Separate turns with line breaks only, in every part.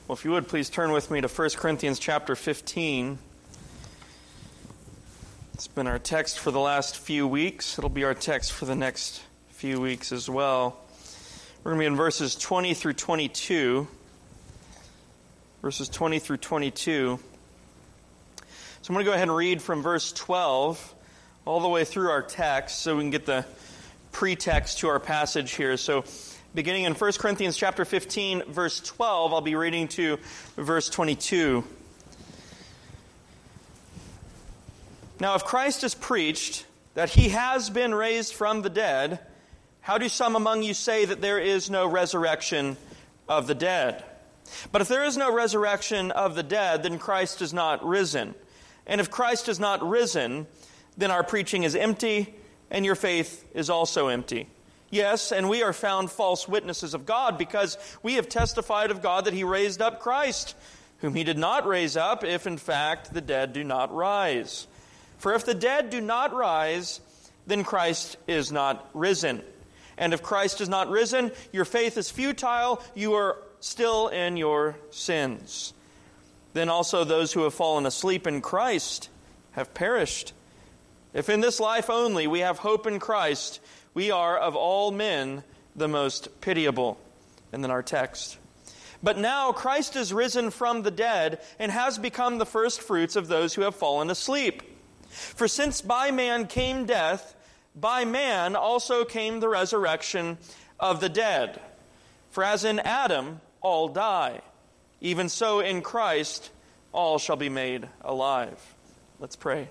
Well, if you would, please turn with me to 1 Corinthians chapter 15. It's been our text for the last few weeks. It'll be our text for the next few weeks as well. We're going to be in verses 20 through 22. Verses 20 through 22. So I'm going to go ahead and read from verse 12 all the way through our text so we can get the pretext to our passage here. So beginning in 1 Corinthians chapter 15, verse 12, I'll be reading to verse 22. Now, if Christ is preached that he has been raised from the dead, how do some among you say that there is no resurrection of the dead? But if there is no resurrection of the dead, then Christ is not risen. And if Christ is not risen, then our preaching is empty, and your faith is also empty. Yes, and we are found false witnesses of God, because we have testified of God that he raised up Christ, whom he did not raise up, if in fact the dead do not rise. For if the dead do not rise, then Christ is not risen. And if Christ is not risen, your faith is futile, you are still in your sins. Then also those who have fallen asleep in Christ have perished. If in this life only we have hope in Christ, we are of all men the most pitiable. And then our text. But now Christ is risen from the dead and has become the first fruits of those who have fallen asleep. For since by man came death, by man also came the resurrection of the dead. For as in Adam all die, even so in Christ all shall be made alive. Let's pray.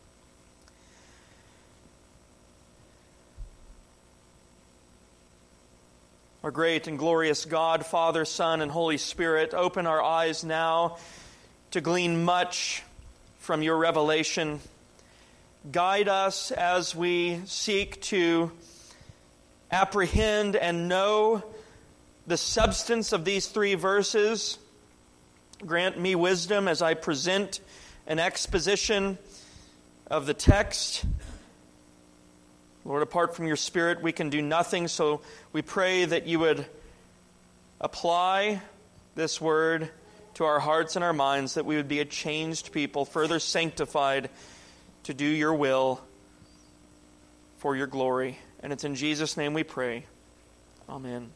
Our great and glorious God, Father, Son, and Holy Spirit, open our eyes now to glean much from your revelation. Guide us as we seek to apprehend and know the substance of these three verses. Grant me wisdom as I present an exposition of the text. Lord, apart from your Spirit, we can do nothing, so we pray that you would apply this word to our hearts and our minds, that we would be a changed people, further sanctified to do your will for your glory. And it's in Jesus' name we pray. Amen.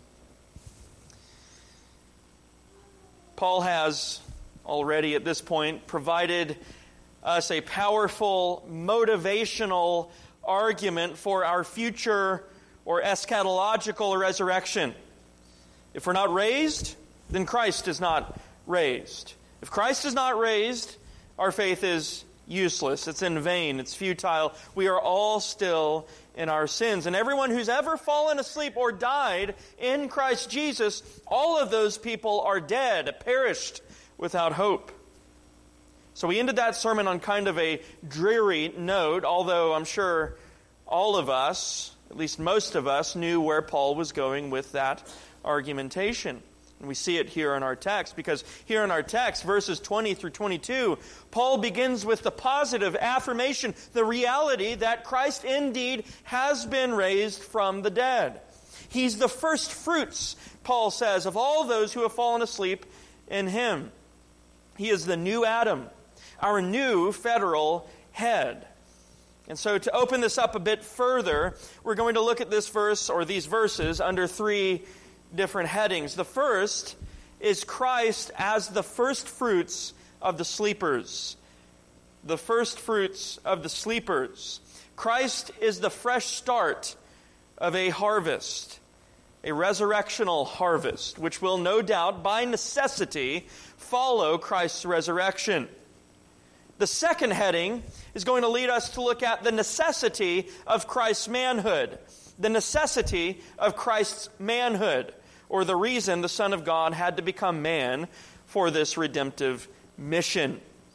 Paul has already at this point provided us a powerful motivational argument for our future or eschatological resurrection. If we're not raised, then Christ is not raised. If Christ is not raised, our faith is useless. It's in vain. It's futile. We are all still in our sins. And everyone who's ever fallen asleep or died in Christ Jesus, all of those people are dead, perished without hope. So we ended that sermon on kind of a dreary note, although I'm sure all of us, at least most of us, knew where Paul was going with that argumentation. And we see it here in our text, because here in our text, verses 20 through 22, Paul begins with the positive affirmation, the reality that Christ indeed has been raised from the dead. He's the first fruits, Paul says, of all those who have fallen asleep in him. He is the new Adam, our new federal head. And so to open this up a bit further, we're going to look at this verse, or these verses, under three different headings. The first is Christ as the first fruits of the sleepers. The first fruits of the sleepers. Christ is the fresh start of a harvest, a resurrectional harvest, which will no doubt, by necessity, follow Christ's resurrection. The second heading is going to lead us to look at the necessity of Christ's manhood. The necessity of Christ's manhood, or the reason the Son of God had to become man for this redemptive mission.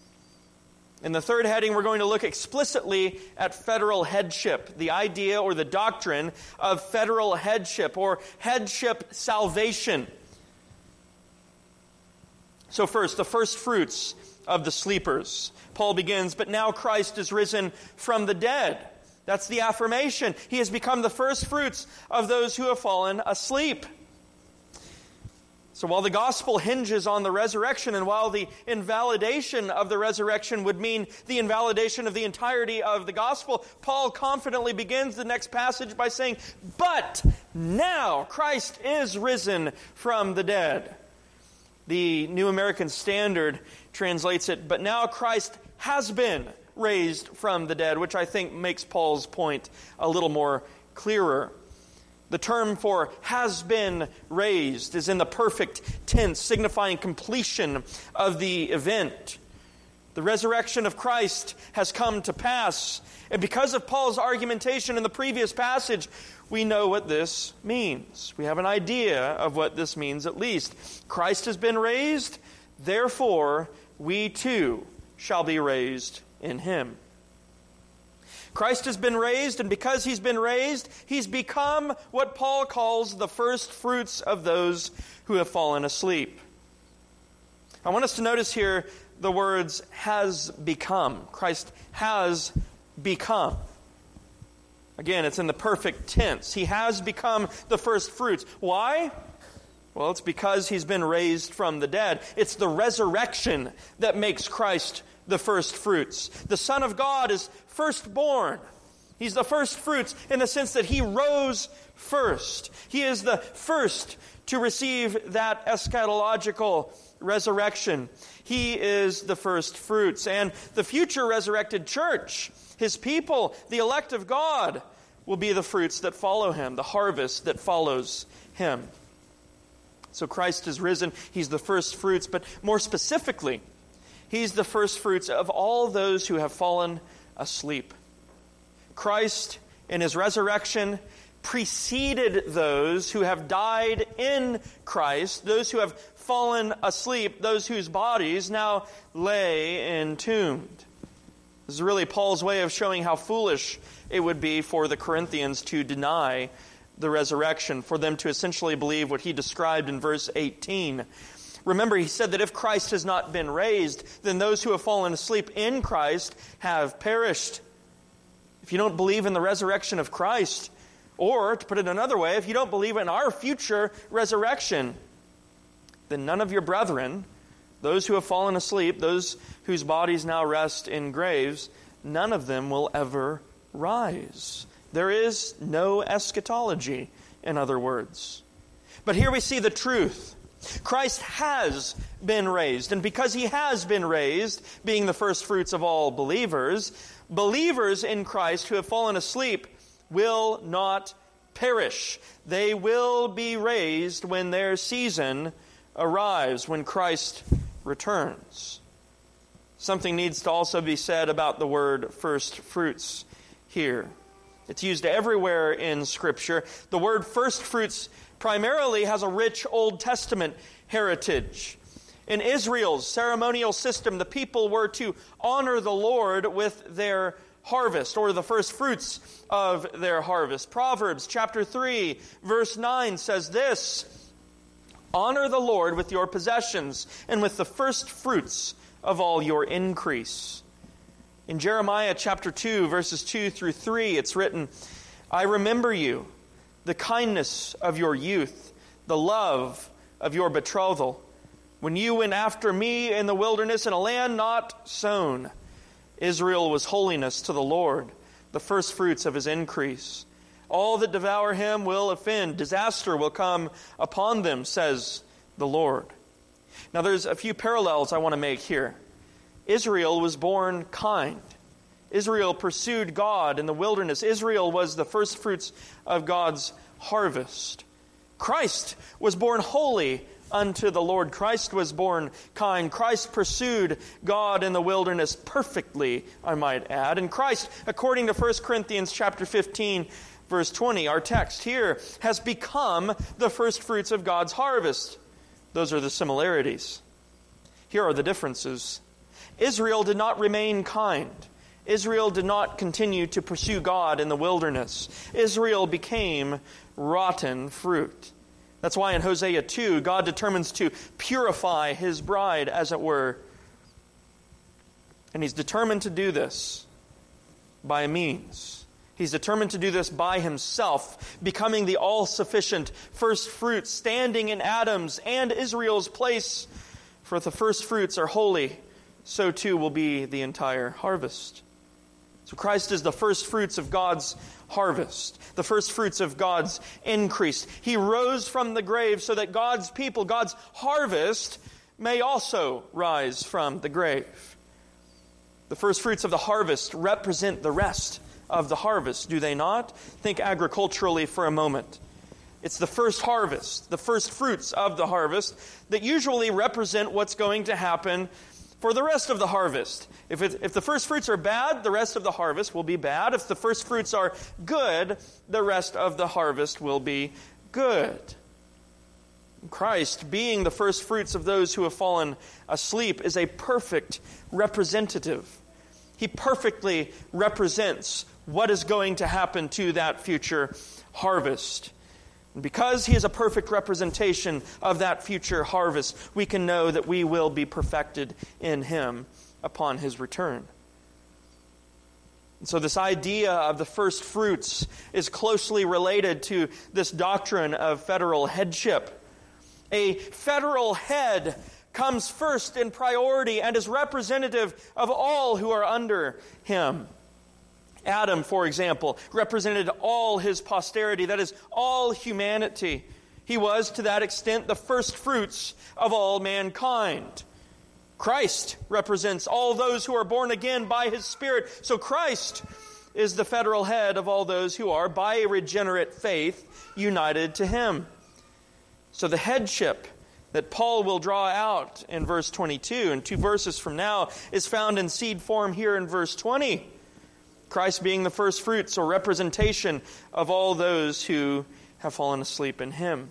In the third heading, we're going to look explicitly at federal headship, the idea or the doctrine of federal headship, or headship salvation. So first, the first fruits of the sleepers. Paul begins, but now Christ is risen from the dead. That's the affirmation. He has become the first fruits of those who have fallen asleep. So while the gospel hinges on the resurrection, and while the invalidation of the resurrection would mean the invalidation of the entirety of the gospel, Paul confidently begins the next passage by saying, "But now Christ is risen from the dead." The New American Standard translates it, "But now Christ has been raised from the dead," which I think makes Paul's point a little more clearer. The term for "has been raised" is in the perfect tense, signifying completion of the event. The resurrection of Christ has come to pass. And because of Paul's argumentation in the previous passage, we know what this means. We have an idea of what this means at least. Christ has been raised, therefore we too shall be raised in him. Christ has been raised, and because he's been raised, he's become what Paul calls the first fruits of those who have fallen asleep. I want us to notice here the words "has become." Christ has become. Again, it's in the perfect tense. He has become the first fruits. Why? Well, it's because he's been raised from the dead. It's the resurrection that makes Christ the first fruits. The Son of God is firstborn. He's the first fruits in the sense that he rose first. He is the first to receive that eschatological resurrection. He is the first fruits. And the future resurrected church, his people, the elect of God, will be the fruits that follow him, the harvest that follows him. So Christ is risen. He's the first fruits, but more specifically, he's the first fruits of all those who have fallen asleep. Christ, in his resurrection, preceded those who have died in Christ, those who have fallen asleep, those whose bodies now lay entombed. This is really Paul's way of showing how foolish it would be for the Corinthians to deny the resurrection, for them to essentially believe what he described in verse 18. Remember, he said that if Christ has not been raised, then those who have fallen asleep in Christ have perished. If you don't believe in the resurrection of Christ, or, to put it another way, if you don't believe in our future resurrection, then none of your brethren, those who have fallen asleep, those whose bodies now rest in graves, none of them will ever rise. There is no eschatology, in other words. But here we see the truth. Christ has been raised, and because he has been raised, being the first fruits of all believers, believers in Christ who have fallen asleep will not perish. They will be raised when their season arrives, when Christ returns. Something needs to also be said about the word first fruits here. It's used everywhere in Scripture. The word first fruits primarily has a rich Old Testament heritage. In Israel's ceremonial system, the people were to honor the Lord with their harvest, or the first fruits of their harvest. Proverbs chapter 3, verse 9 says this: "Honor the Lord with your possessions and with the first fruits of all your increase." In Jeremiah chapter 2, verses 2 through 3, it's written, "I remember you, the kindness of your youth, the love of your betrothal, when you went after me in the wilderness in a land not sown. Israel was holiness to the Lord, the first fruits of his increase. All that devour him will offend. Disaster will come upon them, says the Lord." Now there's a few parallels I want to make here. Israel was born kind. Israel pursued God in the wilderness. Israel was the first fruits of God's harvest. Christ was born holy unto the Lord. Christ was born kind. Christ pursued God in the wilderness perfectly, I might add. And Christ, according to 1 Corinthians chapter 15, verse 20, our text here, has become the first fruits of God's harvest. Those are the similarities. Here are the differences. Israel did not remain kind. Israel did not continue to pursue God in the wilderness. Israel became rotten fruit. That's why in Hosea 2, God determines to purify his bride, as it were. And he's determined to do this by a means. He's determined to do this by himself, becoming the all-sufficient first fruits, standing in Adam's and Israel's place. For if the first fruits are holy, so too will be the entire harvest. So Christ is the first fruits of God's harvest, the first fruits of God's increase. He rose from the grave so that God's people, God's harvest, may also rise from the grave. The first fruits of the harvest represent the rest of the harvest, do they not? Think agriculturally for a moment. It's the first harvest, the first fruits of the harvest that usually represent what's going to happen for the rest of the harvest. If the first fruits are bad, the rest of the harvest will be bad. If the first fruits are good, the rest of the harvest will be good. Christ, being the first fruits of those who have fallen asleep, is a perfect representative. He perfectly represents what is going to happen to that future harvest. And because he is a perfect representation of that future harvest, we can know that we will be perfected in him upon his return. And so this idea of the first fruits is closely related to this doctrine of federal headship. A federal head comes first in priority and is representative of all who are under him. Adam, for example, represented all his posterity, that is, all humanity. He was, to that extent, the first fruits of all mankind. Christ represents all those who are born again by his Spirit. So Christ is the federal head of all those who are, by a regenerate faith, united to him. So the headship that Paul will draw out in verse 22 and 2 verses from now is found in seed form here in verse 20. Christ being the first fruits or representation of all those who have fallen asleep in him.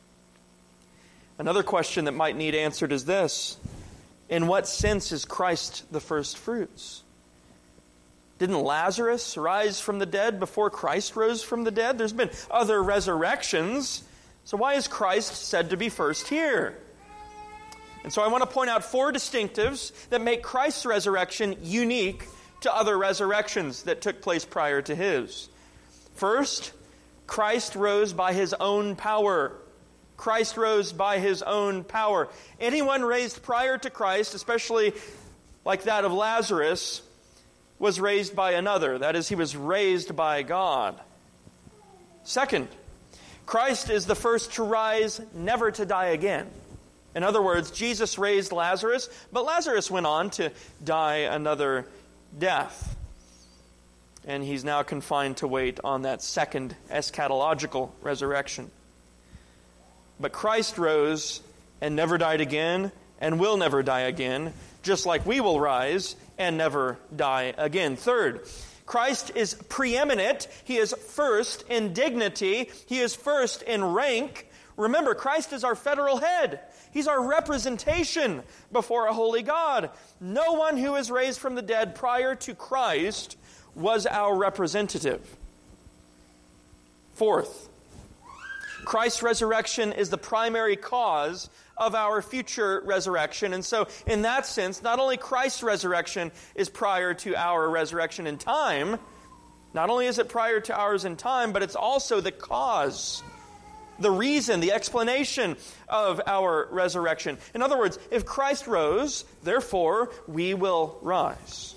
Another question that might need answered is this: in what sense is Christ the first fruits? Didn't Lazarus rise from the dead before Christ rose from the dead? There's been other resurrections. So why is Christ said to be first here? And so I want to point out 4 distinctives that make Christ's resurrection unique to other resurrections that took place prior to his. First, Christ rose by his own power. Christ rose by his own power. Anyone raised prior to Christ, especially like that of Lazarus, was raised by another. That is, he was raised by God. Second, Christ is the first to rise, never to die again. In other words, Jesus raised Lazarus, but Lazarus went on to die another death. And he's now confined to wait on that second eschatological resurrection. But Christ rose and never died again and will never die again, just like we will rise and never die again. Third, Christ is preeminent. He is first in dignity. He is first in rank. Remember, Christ is our federal head. He's our representation before a holy God. No one who is raised from the dead prior to Christ was our representative. Fourth, Christ's resurrection is the primary cause of our future resurrection. And so, in that sense, not only Christ's resurrection is prior to our resurrection in time, not only is it prior to ours in time, but it's also the cause, the reason, the explanation of our resurrection. In other words, if Christ rose, therefore we will rise.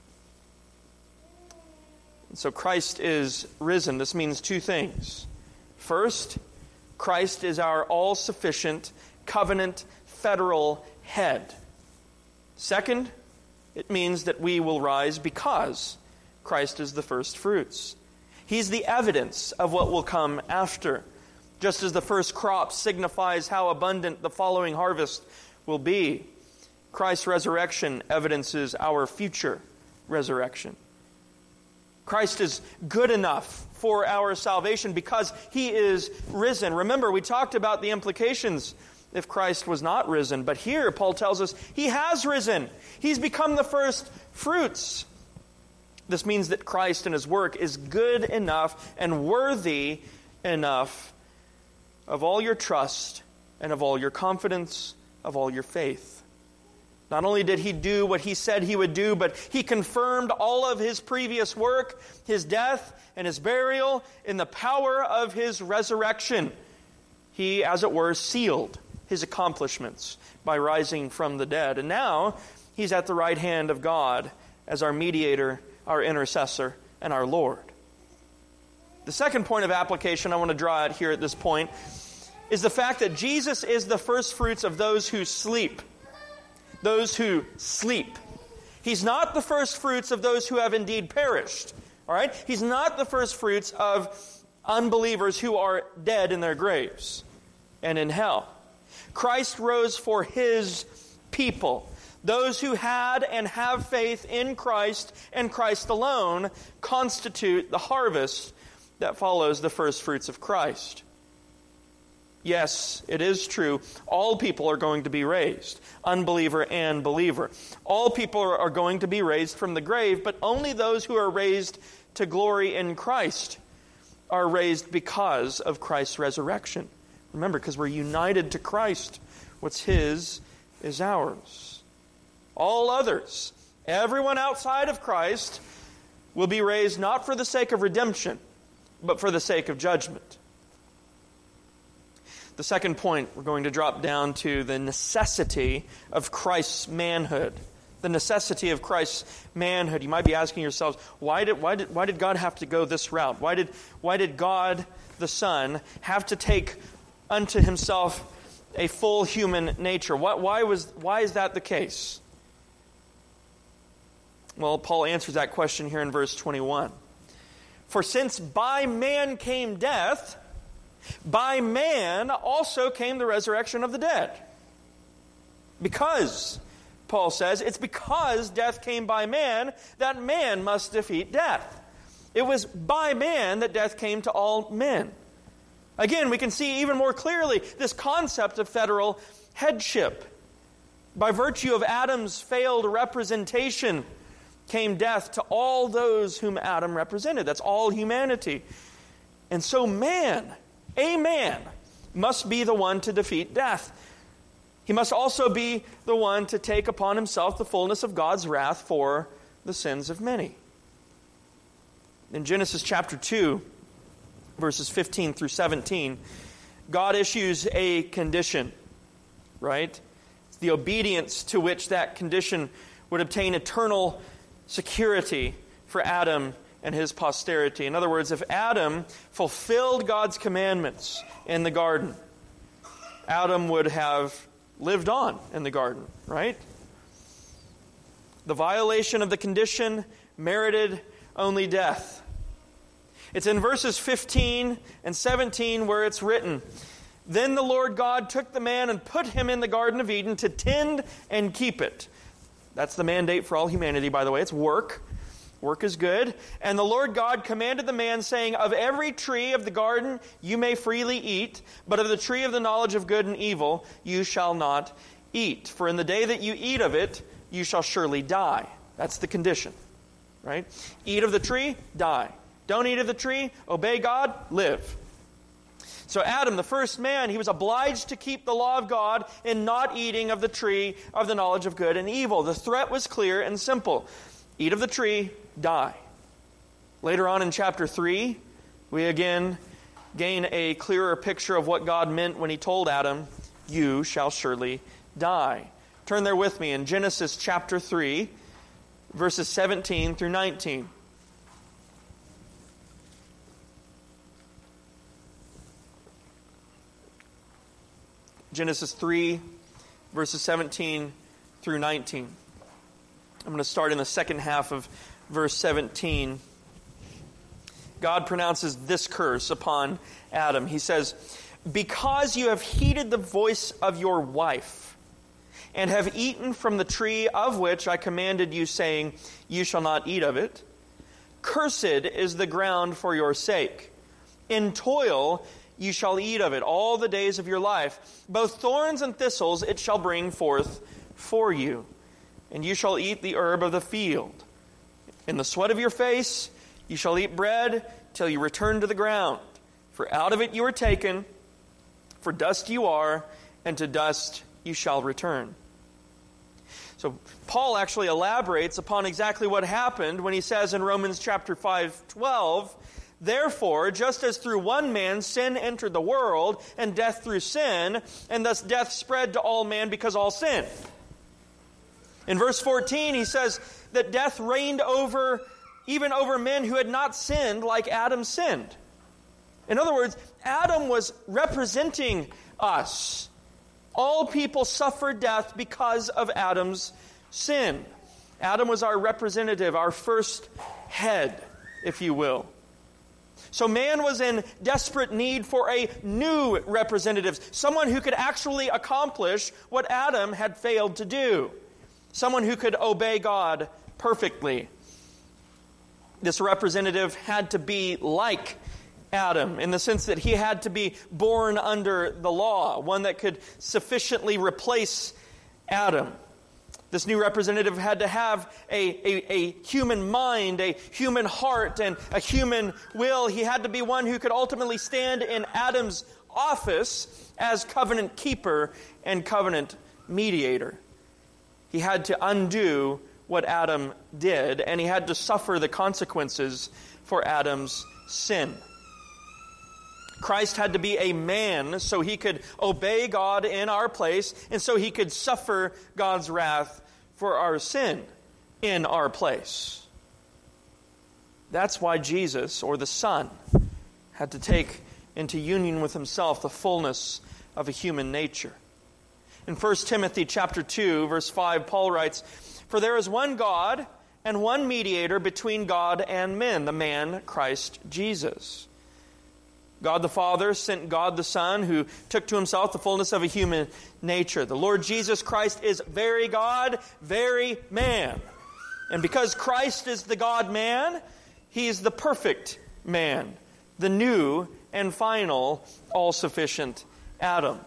And so Christ is risen. This means 2 things. First, Christ is our all-sufficient, covenant, federal head. Second, it means that we will rise because Christ is the first fruits. He's the evidence of what will come after. Just as the first crop signifies how abundant the following harvest will be, Christ's resurrection evidences our future resurrection. Christ is good enough for our salvation because he is risen. Remember, we talked about the implications if Christ was not risen. But here, Paul tells us he has risen. He's become the first fruits. This means that Christ and his work is good enough and worthy enough of all your trust and of all your confidence, of all your faith. Not only did he do what he said he would do, but he confirmed all of his previous work, his death and his burial, in the power of his resurrection. He, as it were, sealed his accomplishments by rising from the dead. And now he's at the right hand of God as our mediator, our intercessor, and our Lord. The second point of application I want to draw out here at this point is the fact that Jesus is the first fruits of those who sleep. Those who sleep. He's not the first fruits of those who have indeed perished. All right? He's not the first fruits of unbelievers who are dead in their graves and in hell. Christ rose for his people. Those who had and have faith in Christ and Christ alone constitute the harvest that follows the first fruits of Christ. Yes, it is true. All people are going to be raised, unbeliever and believer. All people are going to be raised from the grave, but only those who are raised to glory in Christ are raised because of Christ's resurrection. Remember, because we're united to Christ. What's his is ours. All others, everyone outside of Christ, will be raised not for the sake of redemption, but for the sake of judgment. The second point, we're going to drop down to the necessity of Christ's manhood. The necessity of Christ's manhood. You might be asking yourselves, why did God have to go this route? Why did God the Son have to take unto himself a full human nature? Why is that the case? Well, Paul answers that question here in verse 21. For since by man came death, by man also came the resurrection of the dead. Because, Paul says, it's because death came by man that man must defeat death. It was by man that death came to all men. Again, we can see even more clearly this concept of federal headship. By virtue of Adam's failed representation came death to all those whom Adam represented. That's all humanity. And so man, a man, must be the one to defeat death. He must also be the one to take upon himself the fullness of God's wrath for the sins of many. In Genesis chapter 2, verses 15 through 17, God issues a condition, right? It's the obedience to which that condition would obtain eternal security for Adam and his posterity. In other words, if Adam fulfilled God's commandments in the garden, Adam would have lived on in the garden, right? The violation of the condition merited only death. It's in verses 15 and 17 where it's written, Then the Lord God took the man and put him in the Garden of Eden to tend and keep it. That's the mandate for all humanity, by the way. It's work. Work is good. And the Lord God commanded the man, saying, Of every tree of the garden you may freely eat, but of the tree of the knowledge of good and evil you shall not eat. For in the day that you eat of it, you shall surely die. That's the condition, right? Eat of the tree, die. Don't eat of the tree, obey God, live. So Adam, the first man, he was obliged to keep the law of God in not eating of the tree of the knowledge of good and evil. The threat was clear and simple. Eat of the tree, die. Later on in chapter 3, we again gain a clearer picture of what God meant when he told Adam, You shall surely die. Turn there with me in Genesis chapter 3, verses 17 through 19. Genesis 3, verses 17 through 19. I'm going to start in the second half of verse 17. God pronounces this curse upon Adam. He says, Because you have heeded the voice of your wife, and have eaten from the tree of which I commanded you, saying, You shall not eat of it, cursed is the ground for your sake. In toil you shall eat of it all the days of your life. Both thorns and thistles it shall bring forth for you. And you shall eat the herb of the field. In the sweat of your face you shall eat bread till you return to the ground. For out of it you are taken, for dust you are, and to dust you shall return. So Paul actually elaborates upon exactly what happened when he says in Romans chapter 5:12, "Therefore, just as through one man sin entered the world, and death through sin, and thus death spread to all men because all sinned." In verse 14, he says that death reigned even over men who had not sinned like Adam sinned. In other words, Adam was representing us. All people suffered death because of Adam's sin. Adam was our representative, our first head, if you will. So man was in desperate need for a new representative, someone who could actually accomplish what Adam had failed to do, someone who could obey God perfectly. This representative had to be like Adam, in the sense that he had to be born under the law, one that could sufficiently replace Adam. This new representative had to have a human mind, a human heart, and a human will. He had to be one who could ultimately stand in Adam's office as covenant keeper and covenant mediator. He had to undo what Adam did, and he had to suffer the consequences for Adam's sin. Christ had to be a man so he could obey God in our place, and so he could suffer God's wrath for our sin in our place. That's why Jesus, or the Son, had to take into union with himself the fullness of a human nature. In 1 Timothy chapter 2, verse 5, Paul writes, "For there is one God and one mediator between God and men, the man Christ Jesus. God the Father sent God the Son, who took to himself the fullness of a human nature. The Lord Jesus Christ is very God, very man. And because Christ is the God-man, he is the perfect man, the new and final, all-sufficient Adam."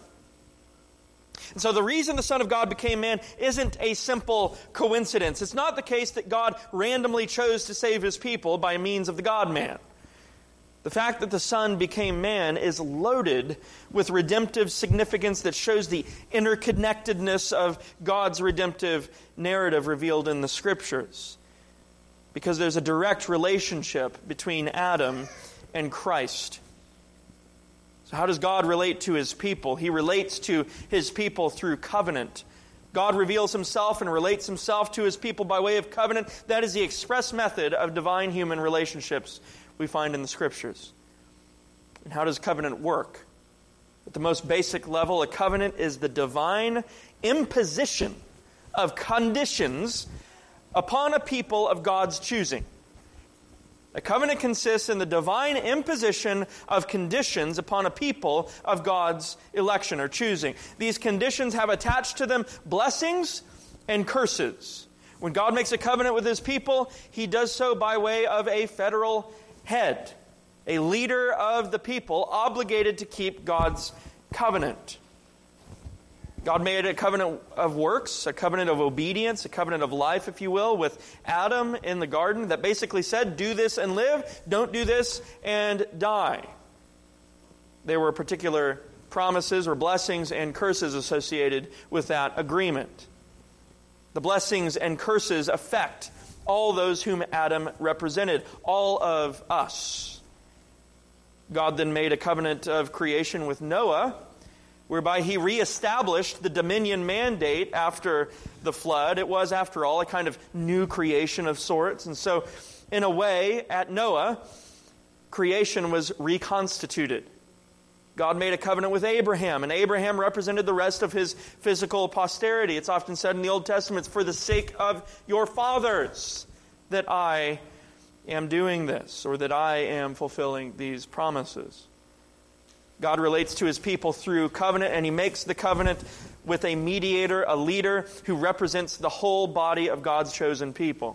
And so the reason the Son of God became man isn't a simple coincidence. It's not the case that God randomly chose to save his people by means of the God-man. The fact that the Son became man is loaded with redemptive significance that shows the interconnectedness of God's redemptive narrative revealed in the Scriptures. Because there's a direct relationship between Adam and Christ. So how does God relate to his people? He relates to his people through covenant. God reveals himself and relates himself to his people by way of covenant. That is the express method of divine-human relationships we find in the Scriptures. And how does covenant work? At the most basic level, a covenant is the divine imposition of conditions upon a people of God's choosing. A covenant consists in the divine imposition of conditions upon a people of God's election or choosing. These conditions have attached to them blessings and curses. When God makes a covenant with his people, he does so by way of a federal head, a leader of the people obligated to keep God's covenant. God made a covenant of works, a covenant of obedience, a covenant of life, if you will, with Adam in the garden that basically said, do this and live, don't do this and die. There were particular promises or blessings and curses associated with that agreement. The blessings and curses affect all those whom Adam represented, all of us. God then made a covenant of creation with Noah, whereby he reestablished the dominion mandate after the flood. It was, after all, a kind of new creation of sorts. And so, in a way, at Noah, creation was reconstituted. God made a covenant with Abraham, and Abraham represented the rest of his physical posterity. It's often said in the Old Testament, "For the sake of your fathers that I am doing this," or that I am fulfilling these promises. God relates to his people through covenant, and he makes the covenant with a mediator, a leader, who represents the whole body of God's chosen people.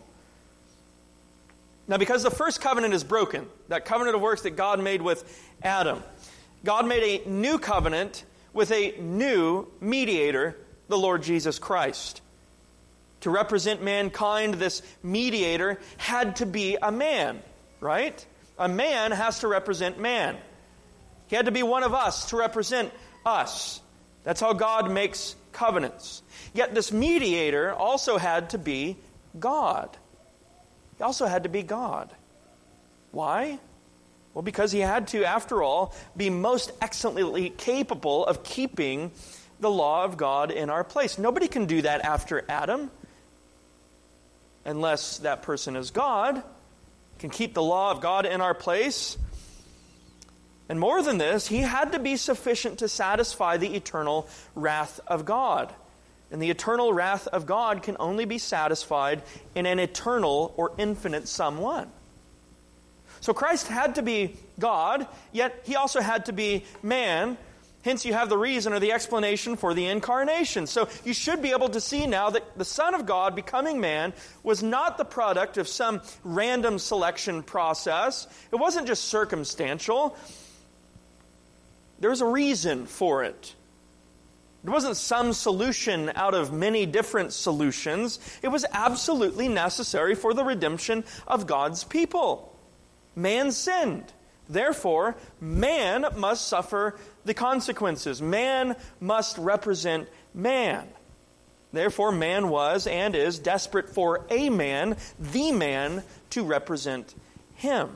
Now, because the first covenant is broken, that covenant of works that God made with Adam, God made a new covenant with a new mediator, the Lord Jesus Christ. To represent mankind, this mediator had to be a man, right? A man has to represent man. He had to be one of us to represent us. That's how God makes covenants. Yet this mediator also had to be God. He also had to be God. Why? Well, because he had to, after all, be most excellently capable of keeping the law of God in our place. Nobody can do that after Adam, unless that person is God, can keep the law of God in our place. And more than this, he had to be sufficient to satisfy the eternal wrath of God. And the eternal wrath of God can only be satisfied in an eternal or infinite someone. So Christ had to be God, yet he also had to be man. Hence you have the reason or the explanation for the incarnation. So you should be able to see now that the Son of God becoming man was not the product of some random selection process. It wasn't just circumstantial. There was a reason for it. It wasn't some solution out of many different solutions. It was absolutely necessary for the redemption of God's people. Man sinned. Therefore, man must suffer the consequences. Man must represent man. Therefore, man was and is desperate for a man, the man, to represent him.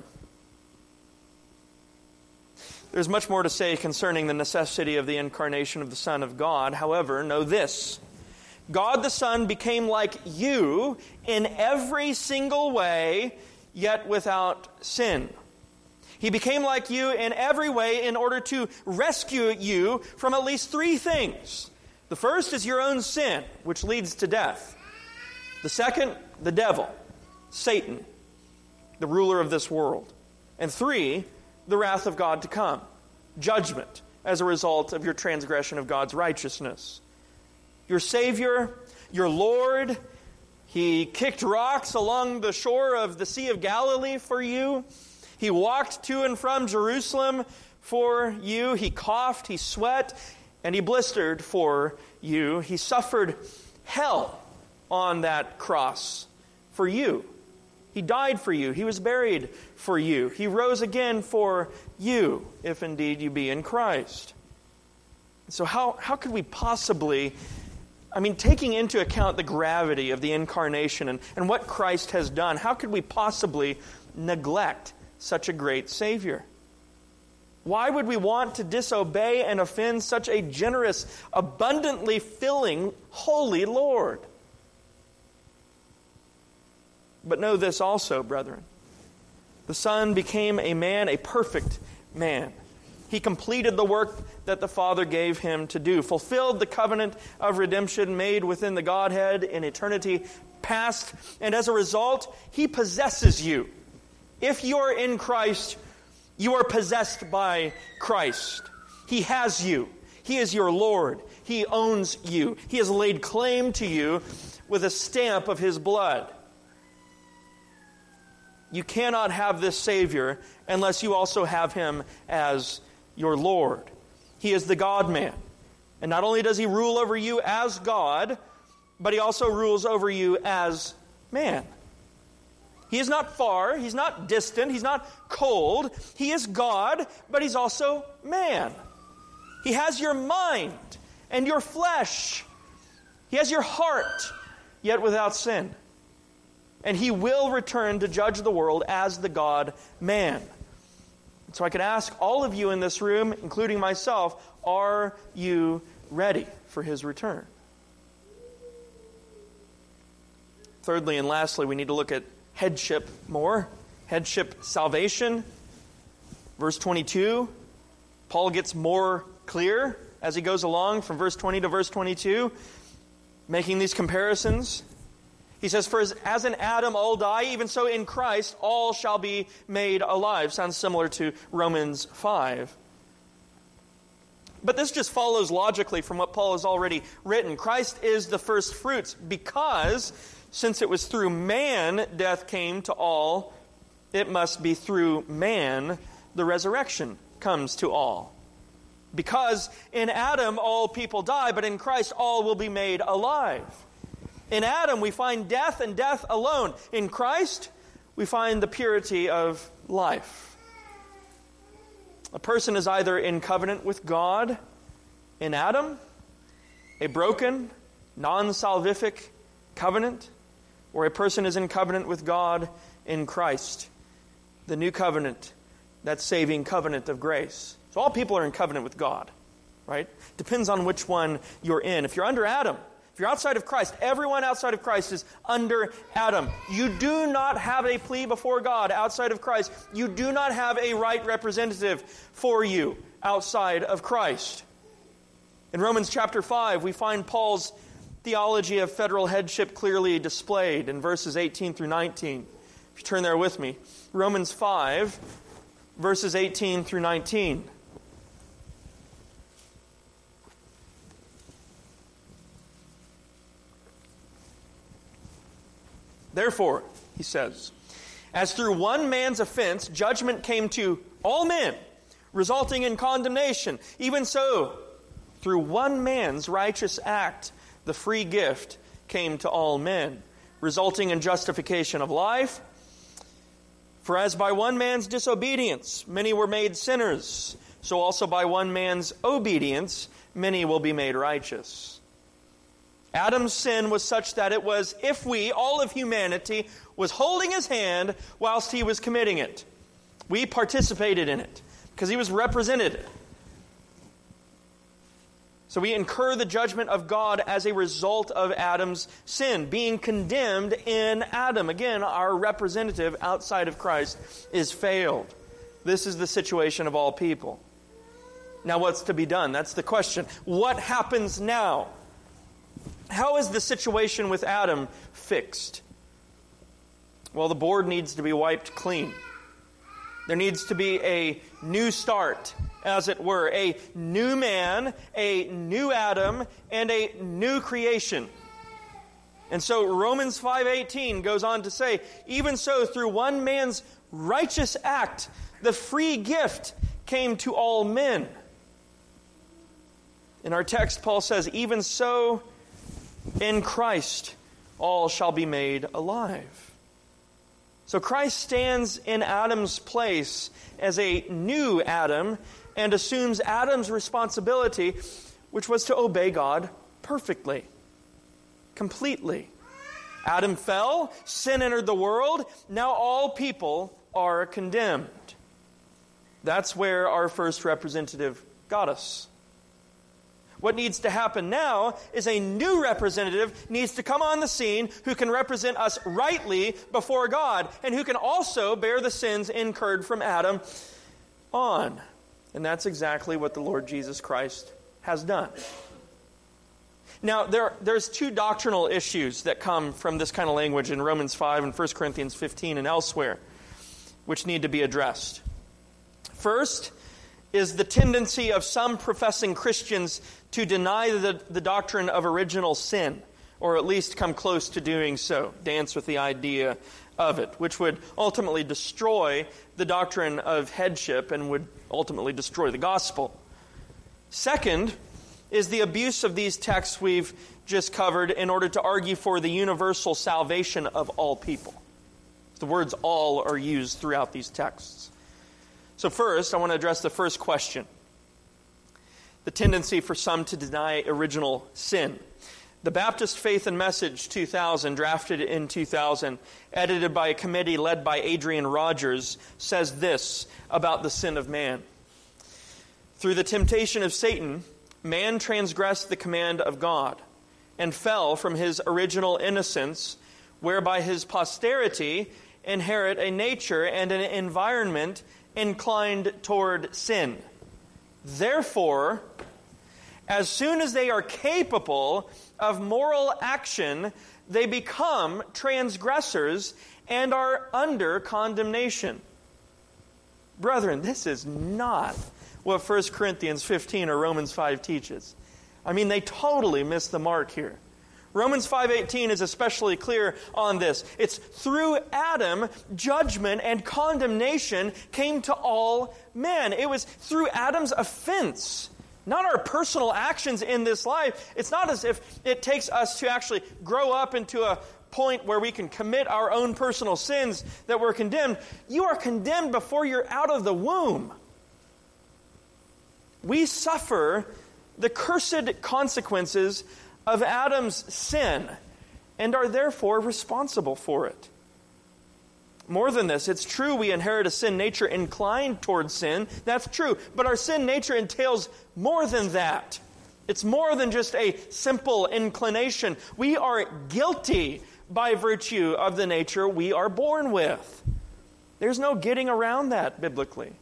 There's much more to say concerning the necessity of the incarnation of the Son of God. However, know this. God the Son became like you in every single way, yet without sin. He became like you in every way in order to rescue you from at least three things. The first is your own sin, which leads to death. The second, the devil, Satan, the ruler of this world. And three, the wrath of God to come, judgment as a result of your transgression of God's righteousness. Your Savior, your Lord, he kicked rocks along the shore of the Sea of Galilee for you. He walked to and from Jerusalem for you. He coughed, he sweat, and he blistered for you. He suffered hell on that cross for you. He died for you. He was buried for you. He rose again for you, if indeed you be in Christ. So how could we possibly, taking into account the gravity of the incarnation and what Christ has done, how could we possibly neglect such a great Savior? Why would we want to disobey and offend such a generous, abundantly filling, holy Lord? But know this also, brethren. The Son became a man, a perfect man. He completed the work that the Father gave him to do, fulfilled the covenant of redemption made within the Godhead in eternity past, and as a result, he possesses you. If you are in Christ, you are possessed by Christ. He has you. He is your Lord. He owns you. He has laid claim to you with a stamp of his blood. You cannot have this Savior unless you also have him as your Lord. He is the God-man. And not only does he rule over you as God, but he also rules over you as man. He is not far, he's not distant, he's not cold. He is God, but he's also man. He has your mind and your flesh. He has your heart, yet without sin. And he will return to judge the world as the God-man. So I could ask all of you in this room, including myself, are you ready for his return? Thirdly and lastly, we need to look at headship more. Headship salvation. Verse 22, Paul gets more clear as he goes along from verse 20 to verse 22, making these comparisons. He says, for as in Adam all die, even so in Christ all shall be made alive. Sounds similar to Romans 5. But this just follows logically from what Paul has already written. Christ is the first fruits because since it was through man death came to all, it must be through man the resurrection comes to all. Because in Adam all people die, but in Christ all will be made alive. In Adam, we find death and death alone. In Christ, we find the purity of life. A person is either in covenant with God in Adam, a broken, non-salvific covenant, or a person is in covenant with God in Christ, the new covenant, that saving covenant of grace. So all people are in covenant with God, right? Depends on which one you're in. If you're under Adam, if you're outside of Christ, everyone outside of Christ is under Adam. You do not have a plea before God outside of Christ. You do not have a right representative for you outside of Christ. In Romans chapter 5, we find Paul's theology of federal headship clearly displayed in verses 18 through 19. If you turn there with me, Romans 5, verses 18 through 19. Therefore, he says, as through one man's offense, judgment came to all men, resulting in condemnation. Even so, through one man's righteous act, the free gift came to all men, resulting in justification of life. For as by one man's disobedience many were made sinners, so also by one man's obedience many will be made righteous. Adam's sin was such that it was if we, all of humanity, was holding his hand whilst he was committing it. We participated in it because he was represented. So we incur the judgment of God as a result of Adam's sin, being condemned in Adam. Again, our representative outside of Christ is failed. This is the situation of all people. Now what's to be done? That's the question. What happens now? How is the situation with Adam fixed? Well, the board needs to be wiped clean. There needs to be a new start, as it were, a new man, a new Adam, and a new creation. And so Romans 5:18 goes on to say, even so, through one man's righteous act, the free gift came to all men. In our text, Paul says, even so, in Christ, all shall be made alive. So Christ stands in Adam's place as a new Adam and assumes Adam's responsibility, which was to obey God perfectly, completely. Adam fell, sin entered the world, now all people are condemned. That's where our first representative got us. What needs to happen now is a new representative needs to come on the scene who can represent us rightly before God and who can also bear the sins incurred from Adam on. And that's exactly what the Lord Jesus Christ has done. Now, there's two doctrinal issues that come from this kind of language in Romans 5 and 1 Corinthians 15 and elsewhere, which need to be addressed. First is the tendency of some professing Christians to deny the doctrine of original sin, or at least come close to doing so, dance with the idea of it, which would ultimately destroy the doctrine of headship and would ultimately destroy the gospel. Second is the abuse of these texts we've just covered in order to argue for the universal salvation of all people. The words all are used throughout these texts. So first, I want to address the first question. The tendency for some to deny original sin. The Baptist Faith and Message 2000, drafted in 2000, edited by a committee led by Adrian Rogers, says this about the sin of man. Through the temptation of Satan, man transgressed the command of God and fell from his original innocence, whereby his posterity inherit a nature and an environment inclined toward sin. Therefore, as soon as they are capable of moral action, they become transgressors and are under condemnation. Brethren, this is not what 1 Corinthians 15 or Romans 5 teaches. I mean, they totally miss the mark here. Romans 5:18 is especially clear on this. It's through Adam, judgment and condemnation came to all men. It was through Adam's offense, not our personal actions in this life. It's not as if it takes us to actually grow up into a point where we can commit our own personal sins that we're condemned. You are condemned before you're out of the womb. We suffer the cursed consequences of Adam's sin and are therefore responsible for it. More than this, it's true we inherit a sin nature inclined towards sin. That's true. But our sin nature entails more than that. It's more than just a simple inclination. We are guilty by virtue of the nature we are born with. There's no getting around that biblically.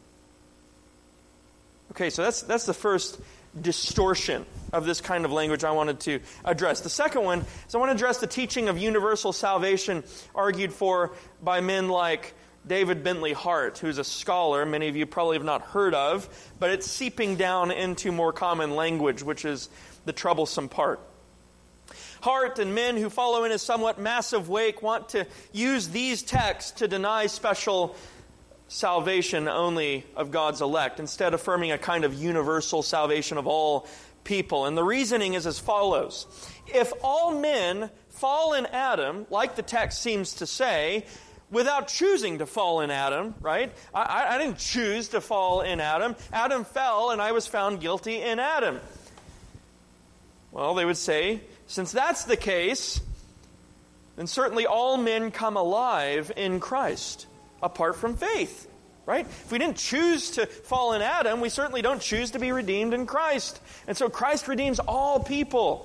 Okay, so that's the first distortion of this kind of language I wanted to address. The second one is I want to address the teaching of universal salvation argued for by men like David Bentley Hart, who's a scholar many of you probably have not heard of, but it's seeping down into more common language, which is the troublesome part. Hart and men who follow in his somewhat massive wake want to use these texts to deny special salvation only of God's elect, instead affirming a kind of universal salvation of all people. And the reasoning is as follows. If all men fall in Adam, like the text seems to say, without choosing to fall in Adam, right? I didn't choose to fall in Adam. Adam fell and I was found guilty in Adam. Well, they would say, since that's the case, then certainly all men come alive in Christ, apart from faith, right? If we didn't choose to fall in Adam, we certainly don't choose to be redeemed in Christ. And so Christ redeems all people.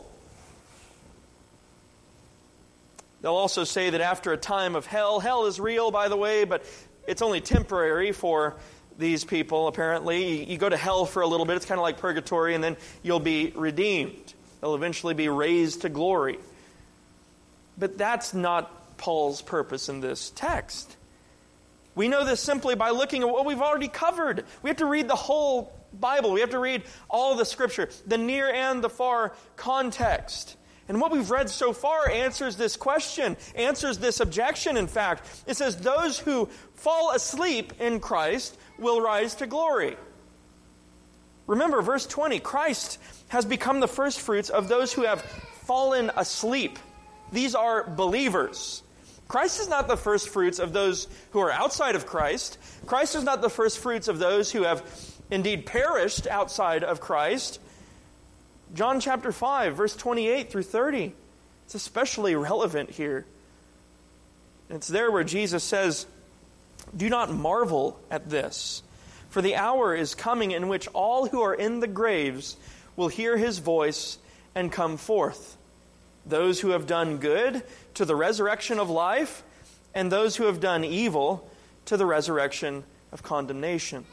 They'll also say that after a time of hell is real, by the way, but it's only temporary for these people, apparently. You go to hell for a little bit, it's kind of like purgatory, and then you'll be redeemed. They'll eventually be raised to glory. But that's not Paul's purpose in this text. We know this simply by looking at what we've already covered. We have to read the whole Bible. We have to read all the Scripture, the near and the far context. And what we've read so far answers this question, answers this objection, in fact. It says, those who fall asleep in Christ will rise to glory. Remember, verse 20, Christ has become the first fruits of those who have fallen asleep. These are believers. Christ is not the first fruits of those who are outside of Christ. Christ is not the first fruits of those who have indeed perished outside of Christ. John chapter 5, verse 28 through 30. It's especially relevant here. It's there where Jesus says, "Do not marvel at this, for the hour is coming in which all who are in the graves will hear his voice and come forth. Those who have done good to the resurrection of life, and those who have done evil to the resurrection of condemnation.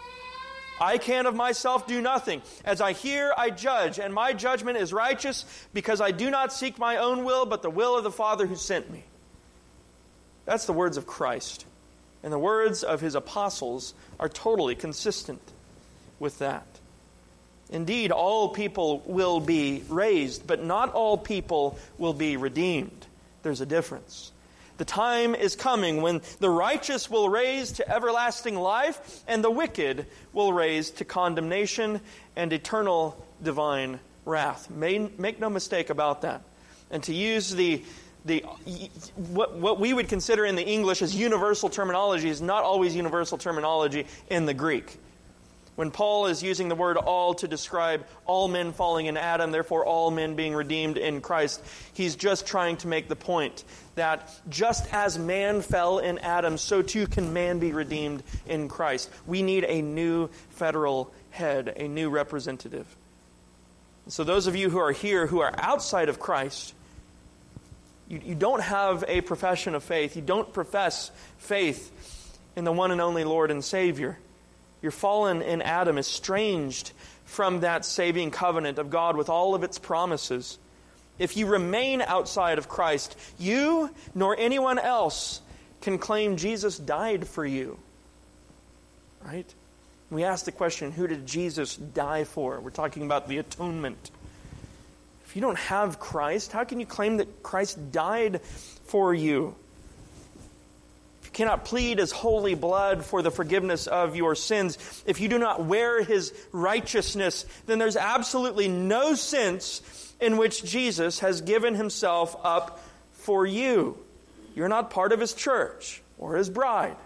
I can of myself do nothing. As I hear, I judge, and my judgment is righteous, because I do not seek my own will, but the will of the Father who sent me." That's the words of Christ. And the words of his apostles are totally consistent with that. Indeed, all people will be raised, but not all people will be redeemed. There's a difference. The time is coming when the righteous will raise to everlasting life, and the wicked will raise to condemnation and eternal divine wrath. Make no mistake about that. And to use what we would consider in the English as universal terminology is not always universal terminology in the Greek. When Paul is using the word all to describe all men falling in Adam, therefore all men being redeemed in Christ, he's just trying to make the point that just as man fell in Adam, so too can man be redeemed in Christ. We need a new federal head, a new representative. So those of you who are here who are outside of Christ, you don't have a profession of faith. You don't profess faith in the one and only Lord and Savior. You're fallen in Adam, estranged from that saving covenant of God with all of its promises. If you remain outside of Christ, you nor anyone else can claim Jesus died for you. Right? We ask the question, who did Jesus die for? We're talking about the atonement. If you don't have Christ, how can you claim that Christ died for you? If you cannot plead his holy blood for the forgiveness of your sins, if you do not wear his righteousness, then there's absolutely no sense in which Jesus has given himself up for you. You're not part of his church or his bride.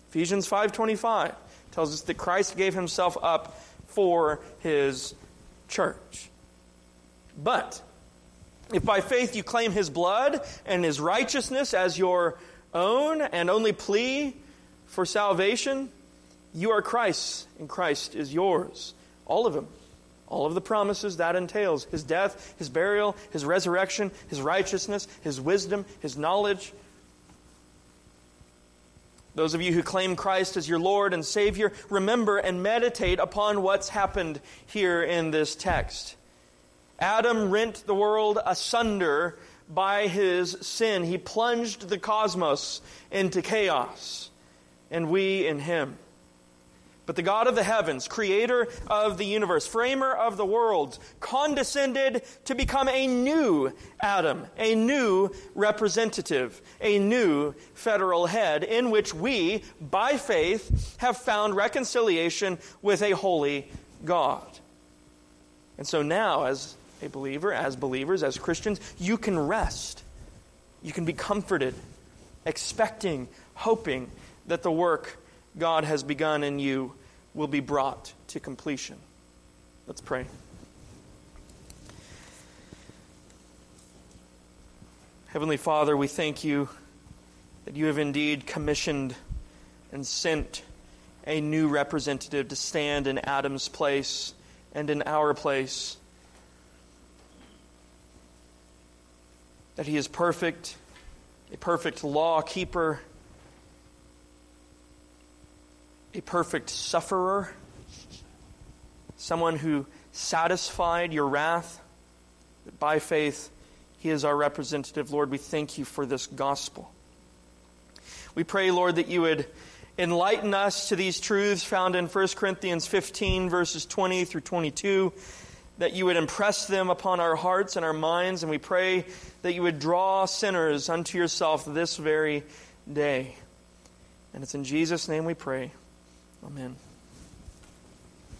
Ephesians 5:25 tells us that Christ gave himself up for his church. But if by faith you claim his blood and his righteousness as your own and only plea for salvation, you are Christ's, and Christ is yours. All of him. All of the promises that entails. His death, his burial, his resurrection, his righteousness, his wisdom, his knowledge. Those of you who claim Christ as your Lord and Savior, remember and meditate upon what's happened here in this text. Adam rent the world asunder by his sin. He plunged the cosmos into chaos, and we in him. But the God of the heavens, creator of the universe, framer of the worlds, condescended to become a new Adam, a new representative, a new federal head, in which we, by faith, have found reconciliation with a holy God. And so now, as a believer, as believers, as Christians, you can rest. You can be comforted, expecting, hoping that the work God has begun in you will be brought to completion. Let's pray. Heavenly Father, we thank you that you have indeed commissioned and sent a new representative to stand in Adam's place and in our place. That he is perfect, a perfect law keeper, a perfect sufferer, someone who satisfied your wrath. That by faith, he is our representative. Lord, we thank you for this gospel. We pray, Lord, that you would enlighten us to these truths found in 1 Corinthians 15, verses 20 through 22, that you would impress them upon our hearts and our minds, and we pray that you would draw sinners unto yourself this very day. And it's in Jesus' name we pray. Amen.